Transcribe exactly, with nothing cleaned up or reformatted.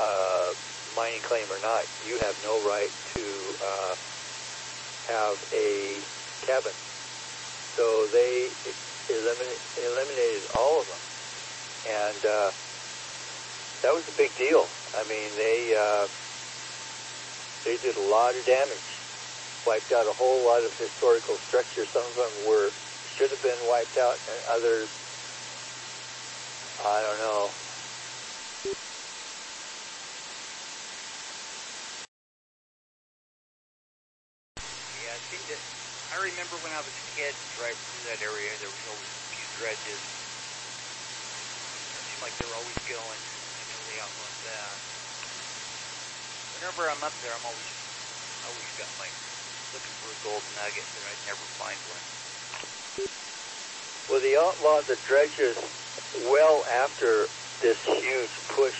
uh, mining claim or not, you have no right to uh, have a cabin. So they elimin eliminated all of them, and uh, that was a big deal. I mean, they uh, they did a lot of damage, wiped out a whole lot of historical structures. Some of them were should have been wiped out, and others, I don't know. Yeah, I think that I remember when I was a kid driving through that area, there was always a few dredges. It seemed like they were always going. I know they outlawed that. Whenever I'm up there, I'm always, always got like looking for a gold nugget, but I'd never find one. Well, they outlawed the dredges well after this huge push